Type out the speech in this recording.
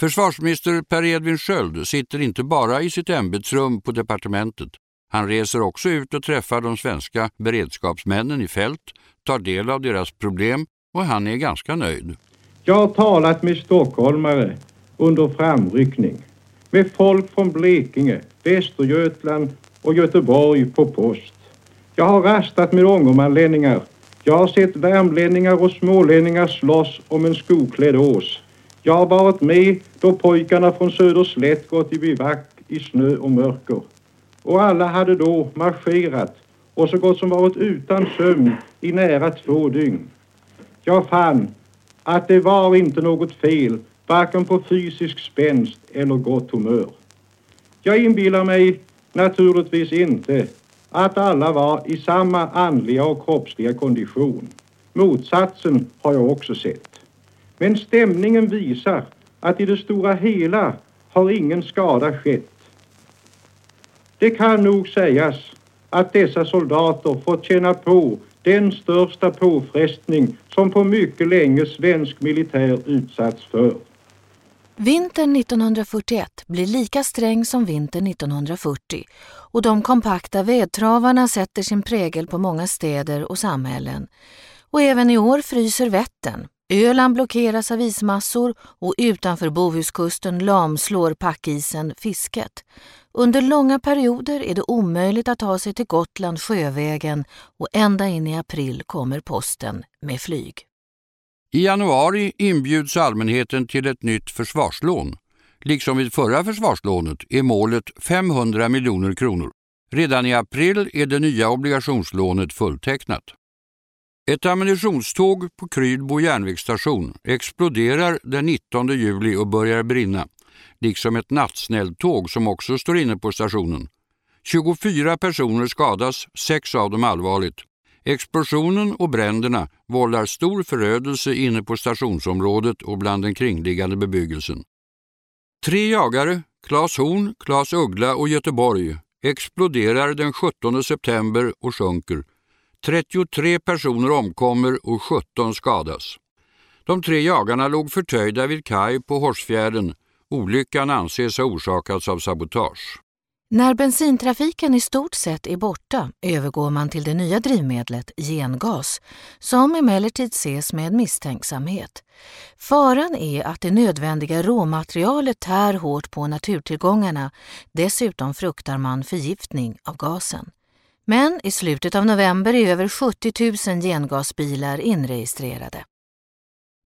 Försvarsminister Per Edvin Sköld sitter inte bara i sitt ämbetsrum på departementet. Han reser också ut och träffar de svenska beredskapsmännen i fält, tar del av deras problem och han är ganska nöjd. Jag har talat med stockholmare under framryckning, med folk från Blekinge, Västergötland och Göteborg på post. Jag har rastat med ångermanlänningar. Jag har sett värmlänningar och smålänningar slåss om en skoklädd ås. Jag har varit med då pojkarna från Söderslätt gått i bivack i snö och mörker. Och alla hade då marscherat och så gott som varit utan sömn i nära 2 dygn. Jag fann att det var inte något fel, varken på fysisk spänst eller gott humör. Jag inbillar mig naturligtvis inte att alla var i samma andliga och kroppsliga kondition. Motsatsen har jag också sett. Men stämningen visar att i det stora hela har ingen skada skett. Det kan nog sägas att dessa soldater fått känna på den största påfrestning som på mycket länge svensk militär utsatts för. Vintern 1941 blir lika sträng som vintern 1940 och de kompakta vedtravarna sätter sin prägel på många städer och samhällen. Och även i år fryser Vättern. Öland blockeras av ismassor och utanför Bohuskusten lamslår packisen fisket. Under långa perioder är det omöjligt att ta sig till Gotland sjövägen och ända in i april kommer posten med flyg. I januari inbjuds allmänheten till ett nytt försvarslån. Liksom vid förra försvarslånet är målet 500 miljoner kronor. Redan i april är det nya obligationslånet fulltecknat. Ett ammunitionståg på Krydbo järnvägsstation exploderar den 19 juli och börjar brinna, liksom ett nattsnälltåg som också står inne på stationen. 24 personer skadas, 6 av dem allvarligt. Explosionen och bränderna vållar stor förödelse inne på stationsområdet och bland den kringliggande bebyggelsen. 3 jagare, Claes Horn, Claes Uggla och Göteborg, exploderar den 17 september och sjunker. 33 personer omkommer och 17 skadas. De 3 jagarna låg förtöjda vid kaj på Horsfjärden. Olyckan anses ha orsakats av sabotage. När bensintrafiken i stort sett är borta övergår man till det nya drivmedlet gengas, som emellertid ses med misstänksamhet. Faran är att det nödvändiga råmaterialet tär hårt på naturtillgångarna. Dessutom fruktar man förgiftning av gasen. Men i slutet av november är över 70 000 gengasbilar inregistrerade.